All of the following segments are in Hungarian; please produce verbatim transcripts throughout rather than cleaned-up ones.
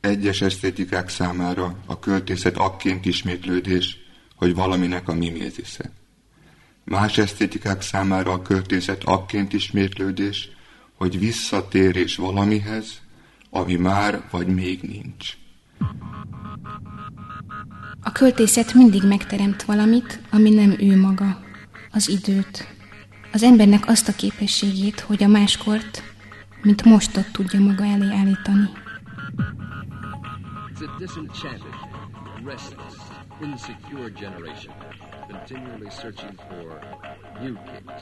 Egyes esztétikák számára a költészet akként ismétlődés, hogy valaminek a mimézisze. Más esztétikák számára a költészet akként ismétlődés, hogy visszatérés valamihez, ami már vagy még nincs. A költészet mindig megteremt valamit, ami nem ő maga, az időt. Az embernek azt a képességét, hogy a máskort, mint mostot tudja maga elé állítani. It's a disenchanted, restless, insecure generation, continually searching for new kicks.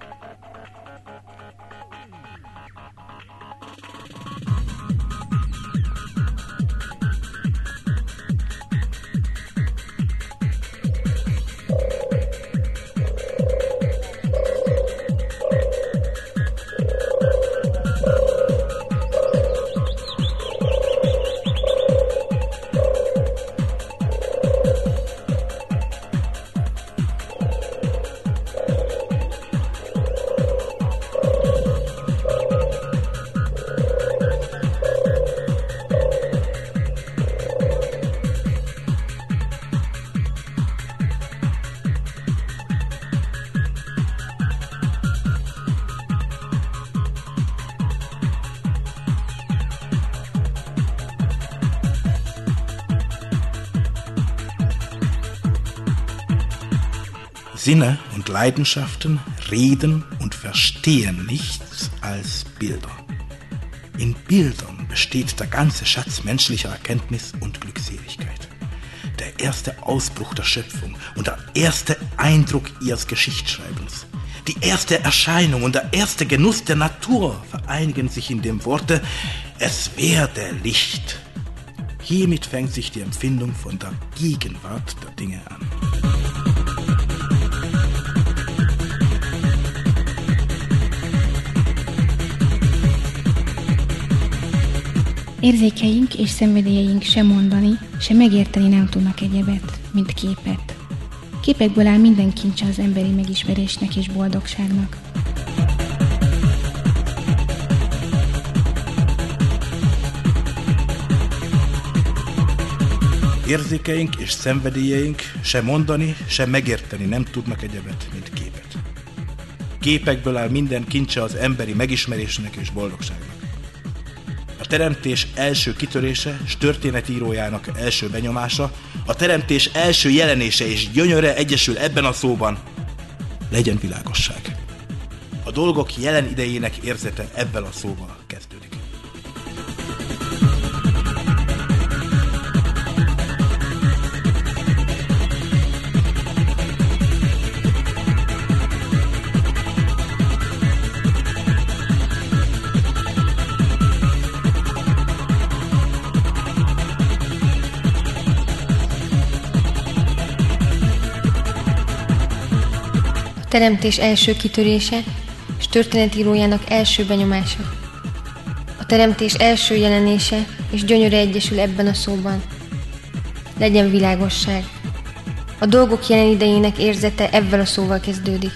Sinne und Leidenschaften reden und verstehen nichts als Bilder. In Bildern besteht der ganze Schatz menschlicher Erkenntnis und Glückseligkeit. Der erste Ausbruch der Schöpfung und der erste Eindruck ihres Geschichtsschreibens. Die erste Erscheinung und der erste Genuss der Natur vereinigen sich in dem Worte, es werde Licht. Hiermit fängt sich die Empfindung von der Gegenwart der Dinge an. Érzékeink és szenvedélyeink se mondani, se megérteni nem tudnak egyebet, mint képet. Képekből áll minden kincse az emberi megismerésnek és boldogságnak. Érzékeink és szenvedélyeink se mondani, se megérteni nem tudnak egyebet, mint képet. Képekből áll minden kincse az emberi megismerésnek és boldogságnak. A teremtés első kitörése és történetírójának első benyomása, a teremtés első jelenése és gyönyöre egyesül ebben a szóban, legyen világosság. A dolgok jelen idejének érzete ebben a szóval kezdődik. Teremtés első kitörése és történetírójának első benyomása. A teremtés első jelenése és gyönyöre egyesül ebben a szóban. Legyen világosság. A dolgok jelen idejének érzete ebben a szóval kezdődik.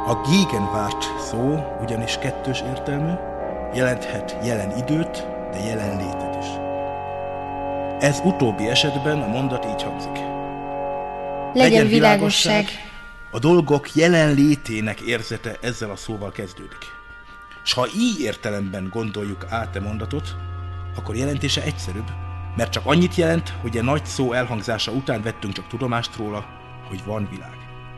A Gegenwart szó ugyanis kettős értelmű, jelenthet jelen időt, de jelenlétet is. Ez utóbbi esetben a mondat így hangzik. Legyen, Legyen világosság. A dolgok jelenlétének érzete ezzel a szóval kezdődik. S ha így értelemben gondoljuk át a mondatot, akkor jelentése egyszerűbb, mert csak annyit jelent, hogy a nagy szó elhangzása után vettünk csak tudomást róla, hogy van világ.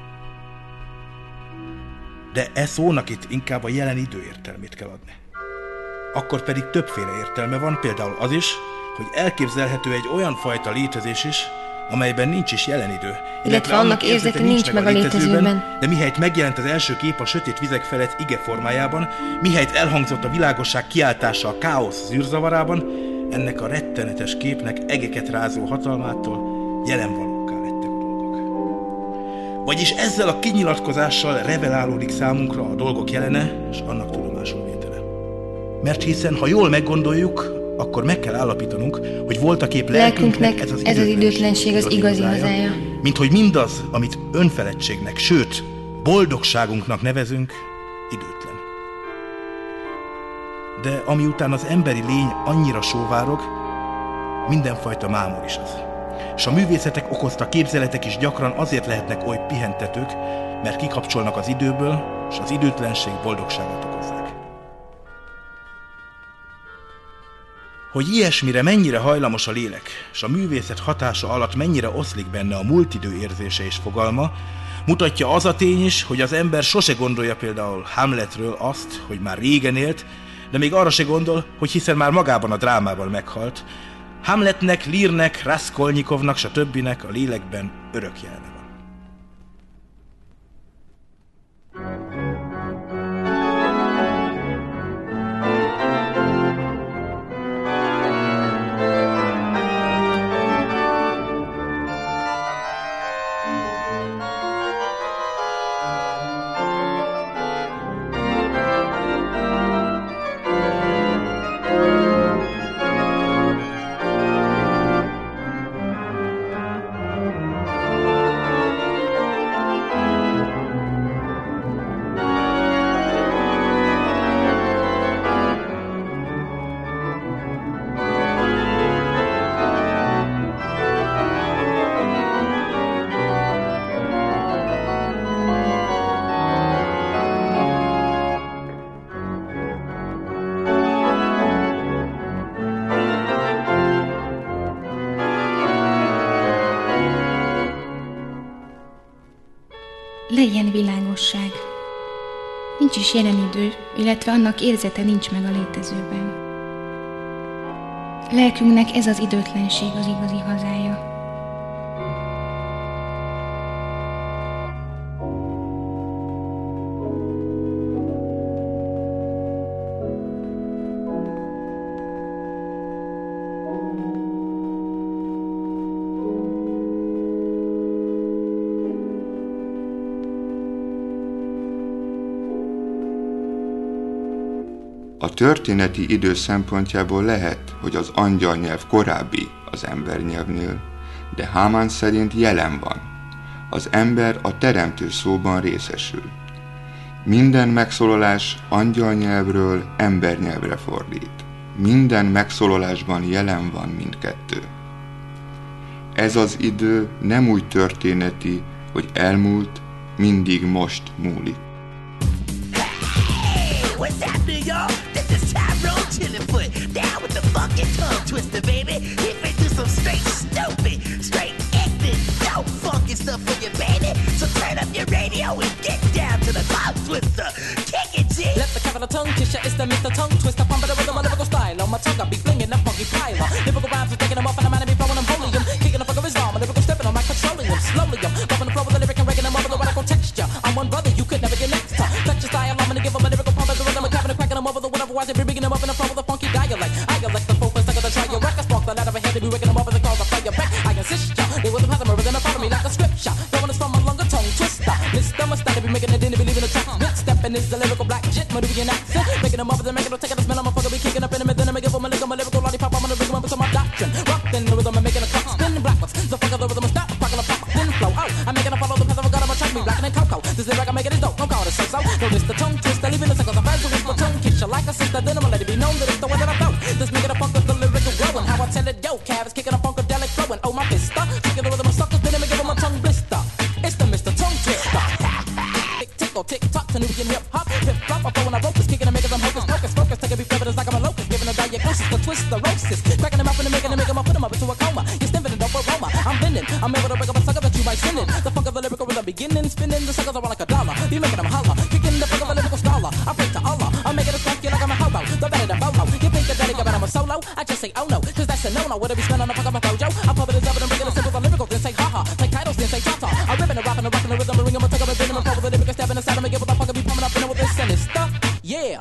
De e szónak itt inkább a jelen idő értelmét kell adni. Akkor pedig többféle értelme van, például az is, hogy elképzelhető egy olyan fajta létezés is, amelyben nincs is jelen idő, illetve, illetve annak érzete nincs, nincs meg a létezőben, de mihelyt megjelent az első kép a sötét vizek felett ige formájában, mihelyt elhangzott a világosság kiáltása a káosz zűrzavarában, ennek a rettenetes képnek egeket rázó hatalmától jelenvalókká lettek a dolgok. Vagyis ezzel a kinyilatkozással revelálódik számunkra a dolgok jelene, és annak tudomásul vétele. Mert hiszen, ha jól meggondoljuk, akkor meg kell állapítanunk, hogy voltaképp lelkünknek ez az, ez az időtlenség az igazi hazája. Mint hogy mindaz, amit önfeledtségnek, sőt, boldogságunknak nevezünk, időtlen. De ami után az emberi lény annyira sóvárog, mindenfajta mámor is az. És a művészetek okozta képzeletek is gyakran azért lehetnek oly pihentetők, mert kikapcsolnak az időből, és az időtlenség boldogságot okozzák. Hogy ilyesmire mennyire hajlamos a lélek, és a művészet hatása alatt mennyire oszlik benne a múltidő érzése és fogalma, mutatja az a tény is, hogy az ember sose gondolja például Hamletről azt, hogy már régen élt, de még arra se gondol, hogy hiszen már magában a drámában meghalt. Hamletnek, Learnek, Raskolnikovnak, stb. A lélekben örök jelene van. Legyen világosság. Nincs is jelen idő, illetve annak érzete nincs meg a létezőben. Lelkünknek ez az időtlenség az igazi hazája. A történeti idő szempontjából lehet, hogy az angyalnyelv korábbi az embernyelvnél, de Hamann szerint jelen van. Az ember a teremtő szóban részesül. Minden megszólalás angyalnyelvről embernyelvre fordít. Minden megszólalásban jelen van mindkettő. Ez az idő nem úgy történeti, hogy elmúlt, mindig most múlik. What's happening, y'all? This is Tyrone Chillifoot, down with the funky tongue twister, baby. He finna do some straight stupid, straight ignorant, dope funky stuff for you, baby. So turn up your radio and get down to the tongue twister. Kick it, G. Let the capital tongue twister, it's the Mister Tongue Twister, pump it with a lyrical style. On my tongue, I be flinging that funky pile. Lyrical rhymes are taking them up, and I'm out of me blowing them, bullying them, kicking the fuck of his arm, a lyrical stepping on my controlling them, slowly them, bumping the flow with the lyric and raking them up with the radical texture. I'm one brother, you could never get next to. Touch your style, I'm gonna give them a lyrical pump as the rhythm, and capping and cracking them over the whatever. Watch it be rigging them up in the front with a funky dialect. I elect the focus, like the try your record, spark the ladder ahead to be waking them up as they call the fire back. I insist ya, they with the plasma rhythm and follow me like a scripture. Throwing us from a longer tongue twister. Mister Mustard be making it in, be leaving a track. Next stepping is the lyrical black jit, Marubian accent. Making them up as they make it, taking the smell, I'm a fucker be kicking up in them, and then I'm give them a lick, I'm a lyrical lollipop, I'm gonna bring them up to my doctrine. Rockin' the rhythm and making a clock spin backwards. The fucker the rhythm stop, rockin' a pop, then flow out. I'm making a follow the path of a god, I'm a track me black and cocoa. This lyric I'm making is dope, don't call it so-so. No, Mister Tongue Twister, leaving the suckers, the fans who whisper tongue kiss you like a sister. Then I'ma let it be known that it's the one that I felt. This nigga the funk of the lyrical growing. How I tell it, yo, Cav is kicking a funkadelic flowing. Oh, my fista, kicking the rhythm of suckers, then I'ma give him a tongue blister. It's the Mister Tongue Twister. Tick, tickle, tick, tock, to Nubian hip hop. Hip hop, I'm throwing a rope, is kicking and making them hocus pocus. Focus, take a beat flavor, it's like I'm a locust. Giving a diagnosis, the twist, the roasts. Cracking them up and making them, making them, put them up into a coma. You're stiffing it up aroma. I'm bending, I'm able to break up a sucker that you might send in. The funk of the lyrical rhythm beginning, spinning the suckers around like a dollar. You making them holler, kicking the funk of a lyrical scholar. I pray to Allah, I'm making it funky like I'm a hobo. The better than Bobo. You think that that I'm a solo? I just say oh no, cause that's a no-no. Whatever you spend on the fuck of a bojo, I pop it as up and bring it as simple as lyrical. Then say ha-ha, take titles, then say ta-ta. I'm ripping and rapping and rocking the rhythm, ring 'em a tug of a venom, and pop with the lyrical step in the side of me, give what the fuck I be pumping up and with this sinister. Yeah.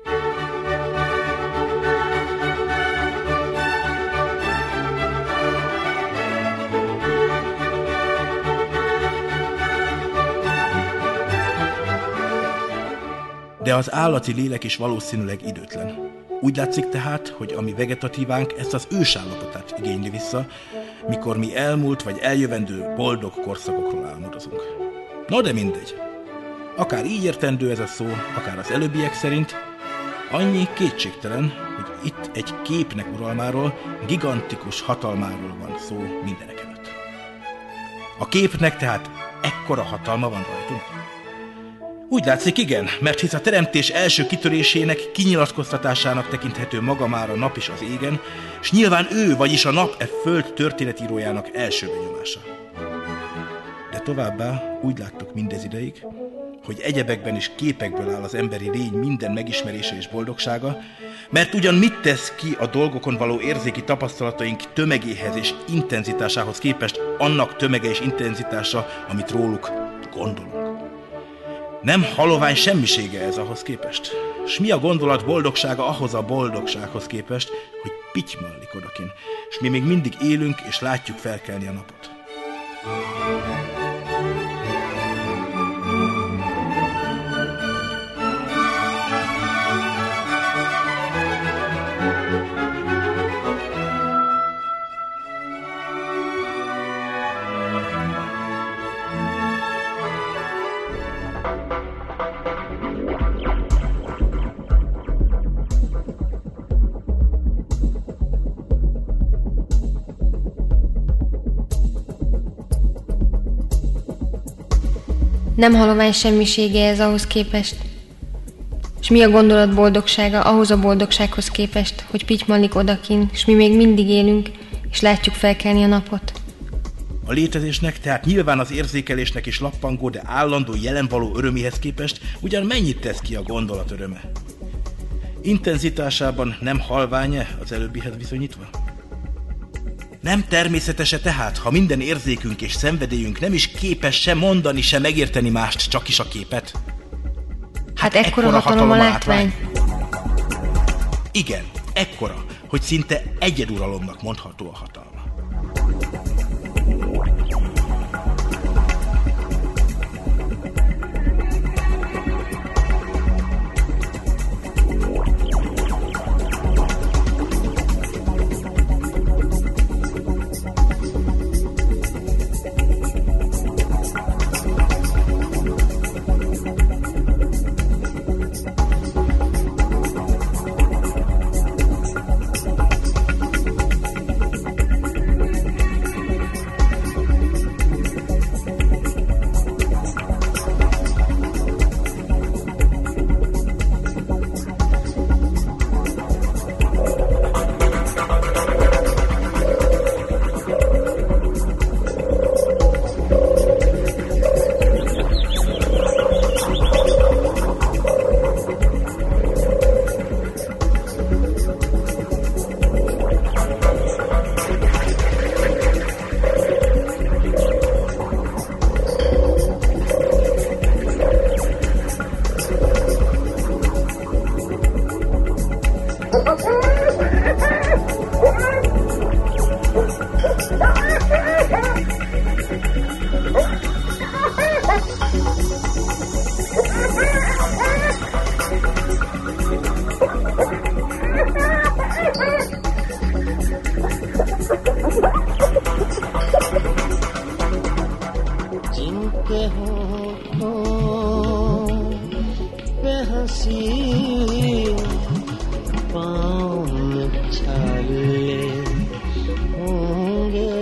De az állati lélek is valószínűleg időtlen. Úgy látszik tehát, hogy a mi vegetatívánk ezt az ősállapotát igényli vissza, mikor mi elmúlt vagy eljövendő boldog korszakokról álmodozunk. No de mindegy. Akár így értendő ez a szó, akár az előbbiek szerint, annyi kétségtelen, hogy itt egy képnek uralmáról, gigantikus hatalmáról van szó mindenek előtt. A képnek tehát ekkora hatalma van rajtunk? Úgy látszik, igen, mert hisz a teremtés első kitörésének, kinyilatkoztatásának tekinthető maga már a nap is az égen, és nyilván ő, vagyis a nap e föld történetírójának első benyomása. De továbbá úgy láttuk mindez ideig, hogy egyebekben is képekből áll az emberi lény minden megismerése és boldogsága, mert ugyan mit tesz ki a dolgokon való érzéki tapasztalataink tömegéhez és intenzitásához képest annak tömege és intenzitása, amit róluk gondolunk. Nem halovány semmisége ez ahhoz képest. S mi a gondolat boldogsága ahhoz a boldogsághoz képest, hogy pitymallik odakin, s mi még mindig élünk és látjuk felkelni a napot. Nem halovány semmisége ez ahhoz képest. S mi a gondolat boldogsága ahhoz a boldogsághoz képest, hogy pitymallik odakin, s mi még mindig élünk, és látjuk felkelni a napot. A létezésnek, tehát nyilván az érzékelésnek is lappangó, de állandó jelenvaló öröméhez képest ugyan mennyit tesz ki a gondolat öröme? Intenzitásában nem halvány-e az előbbihez viszonyítva? Nem természetese tehát, ha minden érzékünk és szenvedélyünk nem is képes se mondani, se megérteni mást, csak is a képet? Hát, hát ekkora, ekkora hatalom a látvány. Igen, ekkora, hogy szinte egyeduralomnak mondható a hatalma. जिनके होठों हंसी पाँव में छाले होंगे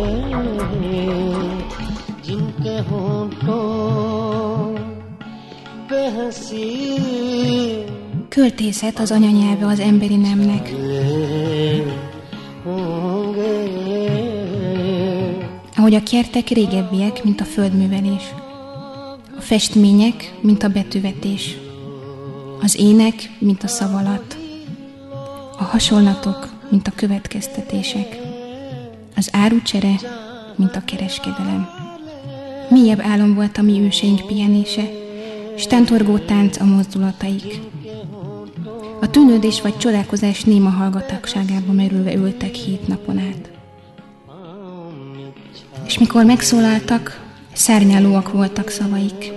जिनके होंठों पे हंसी. Költészet az anyanyelve az emberi nemnek. Ahogy a kertek régebbiek, mint a földművelés. A festmények, mint a betűvetés. Az ének, mint a szavalat. A hasonlatok, mint a következtetések. Az árucsere, mint a kereskedelem. Mélyebb álom volt a mi őseink pihenése, s tántorgó tánc a mozdulataik. A tűnődés vagy csodálkozás néma hallgatagságába merülve ültek hét napon át. És mikor megszólaltak, szárnyálóak voltak szavaik.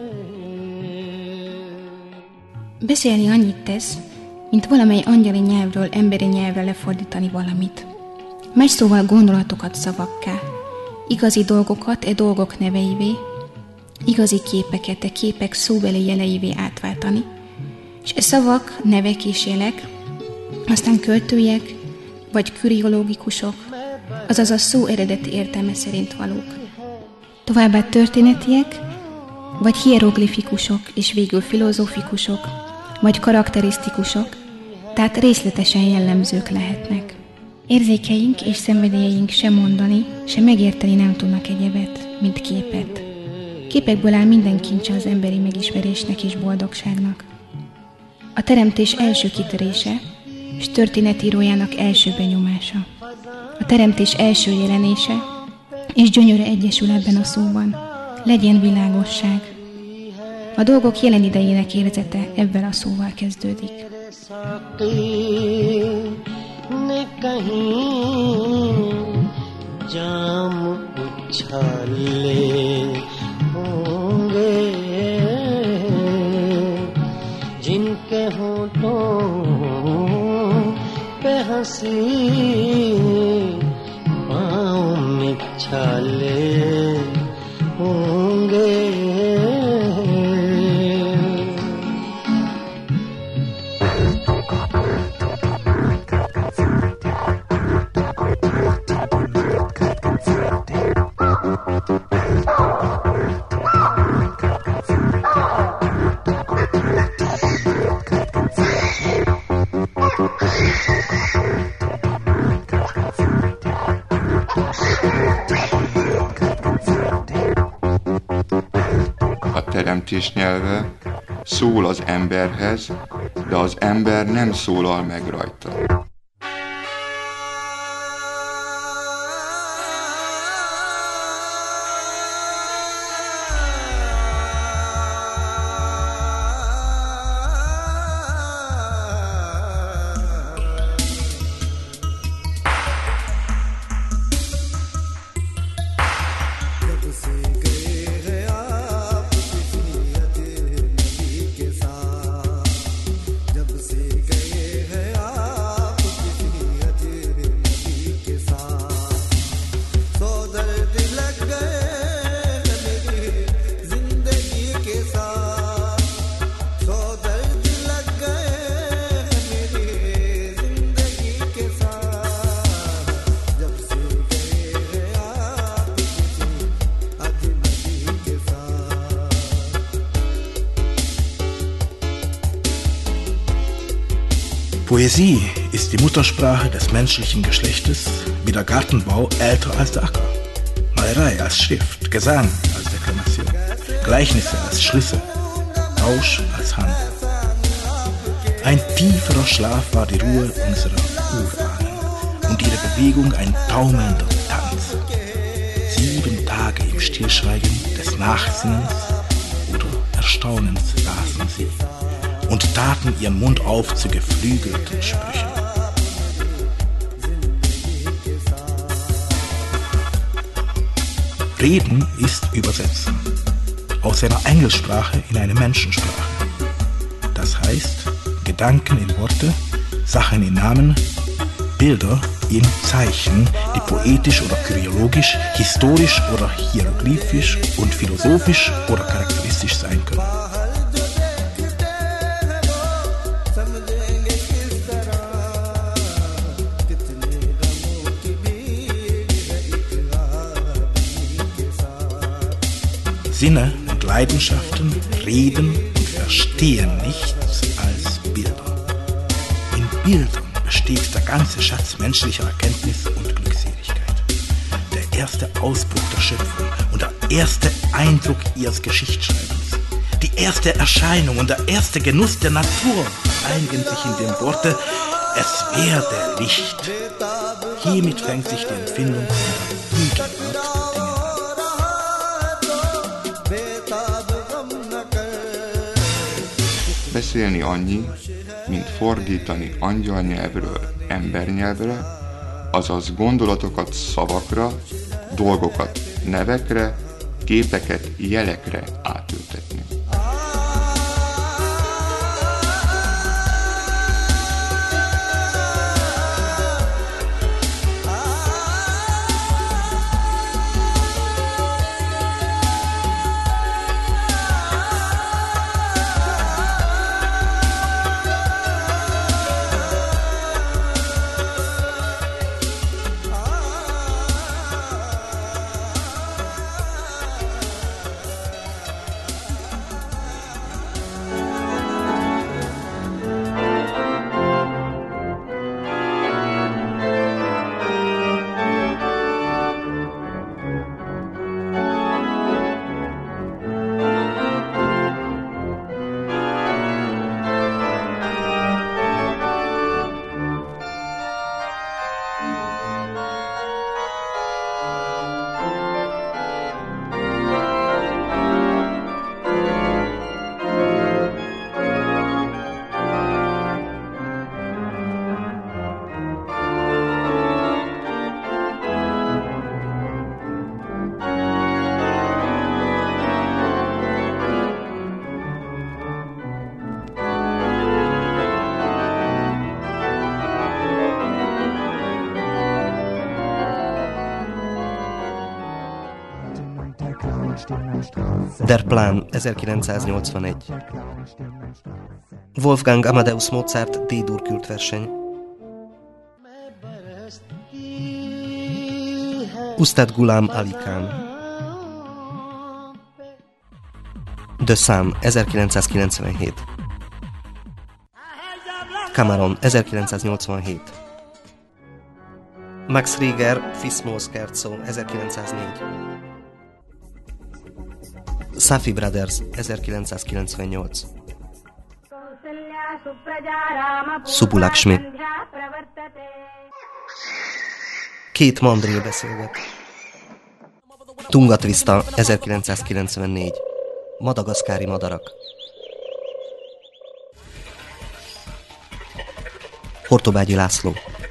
Beszélni annyit tesz, mint valamely angyali nyelvről emberi nyelvre lefordítani valamit. Más szóval gondolatokat szavakká, igazi dolgokat e dolgok neveivé, igazi képeket e képek szóbeli jeleivé átváltani, és e szavak, nevek és jelek, aztán költőjek, vagy kuriológikusok, azaz a szó eredeti értelme szerint valók. Továbbá történetiek, vagy hieroglifikusok, és végül filozófikusok, vagy karakterisztikusok, tehát részletesen jellemzők lehetnek. Érzékeink és szenvedélyeink sem mondani, sem megérteni nem tudnak egyebet, mint képet. Képekből áll minden kincse az emberi megismerésnek és boldogságnak. A teremtés első kitörése, és történetírójának első benyomása. A teremtés első jelenése, és gyönyöre egyesül ebben a szóban. Legyen világosság. A dolgok jelen idejének érzete ebben a szóval kezdődik. जिनके होठों पे हंसी पाँव में छाले होंगे. A teremtés nyelve szól az emberhez, de az ember nem szólal meg rajta. Poesie ist die Muttersprache des menschlichen Geschlechtes, wie der Gartenbau älter als der Acker. Malerei als Schrift, Gesang als Deklamation, Gleichnisse als Schlüssel, Rausch als Hand. Ein tieferer Schlaf war die Ruhe unserer Urahnen und ihre Bewegung ein taumelnder Tanz. Sieben Tage im Stillschweigen des Nachsinnens oder Erstaunens saßen sie und taten ihren Mund auf zu geflügelten Sprüchen. Reden ist Übersetzen aus einer Engelsprache in eine Menschensprache. Das heißt, Gedanken in Worte, Sachen in Namen, Bilder in Zeichen, die poetisch oder kyriologisch, historisch oder hieroglyphisch und philosophisch oder charakteristisch sein können. Sinne und Leidenschaften reden und verstehen nichts als Bilder. In Bildern besteht der ganze Schatz menschlicher Erkenntnis und Glückseligkeit. Der erste Ausbruch der Schöpfung und der erste Eindruck ihres Geschichtsschreibens. Die erste Erscheinung und der erste Genuss der Natur einigen sich in dem Worte, es werde Licht. Hiermit fängt sich die Empfindung von der Gegenwart der Dinge an. Beszélni annyi, mint fordítani angyalnyelvről embernyelvre, azaz gondolatokat szavakra, dolgokat nevekre, képeket jelekre átültetni. Der Plan, ezerkilencszáznyolcvanegy. Wolfgang Amadeus Mozart D-dur kültverseny. Ustad Ghulam Ali Khan. The Sun, ezerkilencszázkilencvenhét. Cameron, ezerkilencszáznyolcvanhét. Max Reger, Fismo Scherzo, ezerkilencszáznégy. Safi Brothers, ezerkilencszázkilencvennyolc. Subbulakshmi. Két mandrill beszélget. Tunga Twista, ezerkilencszázkilencvennégy. Madagaszkári madarak. Hortobágyi László.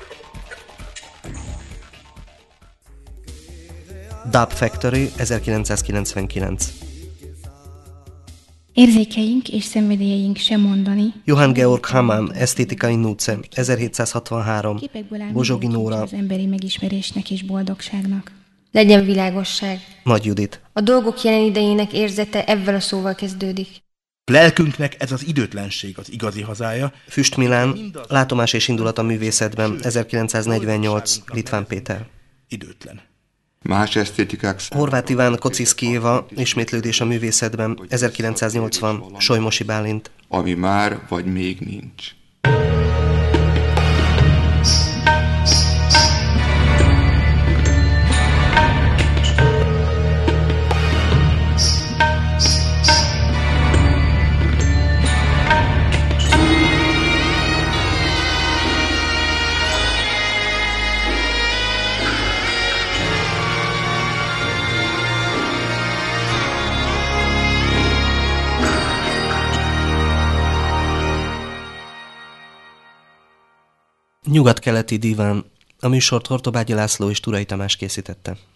Dub Factory, ezerkilencszázkilencvenkilenc. Érzékeink és szenvedélyeink sem mondani. Johann Georg Hamann, Esztétikai Nuce, ezerhétszázhatvanhárom. Képekből áll Bozsogi Nóra. az emberi megismerésnek és boldogságnak. Legyen világosság. Nagy Judit. A dolgok jelen idejének érzete ezzel a szóval kezdődik. Lelkünknek ez az időtlenség az igazi hazája. Füst Milán, Látomás és indulat a művészetben, ezerkilencszáznegyvennyolc, Litván Péter. Időtlen. Más esztétikák Horváth Iván, Kocziszki Éva, Ismétlődés a művészetben, ezerkilencszáznyolcvan, Solymosi Bálint. ami már vagy még nincs. Nyugat-keleti diván. A műsort Hortobágyi László és Turai Tamás készítette.